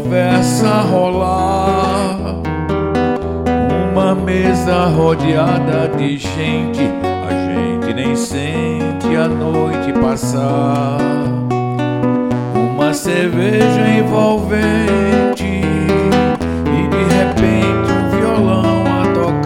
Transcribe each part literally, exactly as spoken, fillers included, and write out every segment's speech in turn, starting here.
conversa rolar, uma mesa rodeada de gente, a gente nem sente a noite passar. Uma cerveja envolvente e de repente um violão a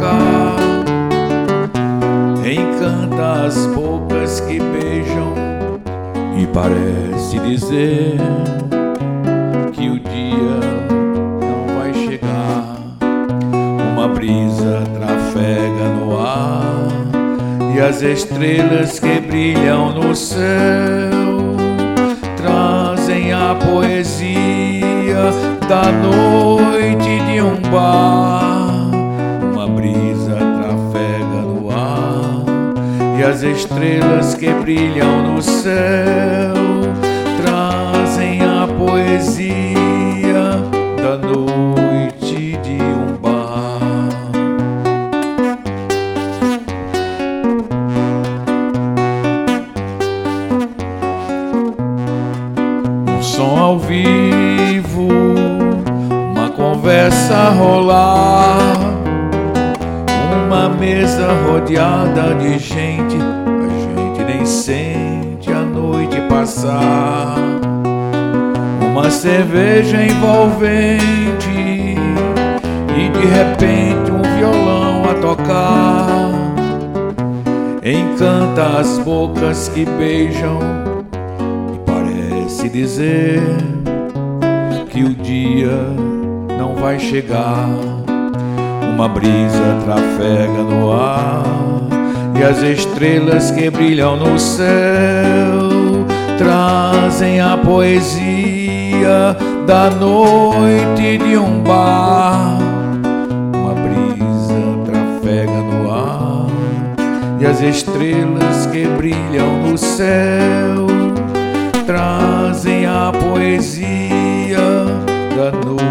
tocar encanta as bocas que beijam e parece dizer que o dia não vai chegar. Uma brisa trafega no ar e as estrelas que brilham no céu trazem a poesia da noite de um bar. Uma brisa trafega no ar e as estrelas que brilham no céu trazem a poesia da noite de um bar. Um som ao vivo, uma conversa rolar, uma mesa rodeada de gente, a gente nem sente a noite passar. Uma cerveja envolvente e de repente um violão a tocar encanta as bocas que beijam e parece dizer que o dia não vai chegar. Uma brisa trafega no ar e as estrelas que brilham no céu trazem a poesia da noite de um bar. Uma brisa trafega no ar e as estrelas que brilham no céu trazem a poesia da noite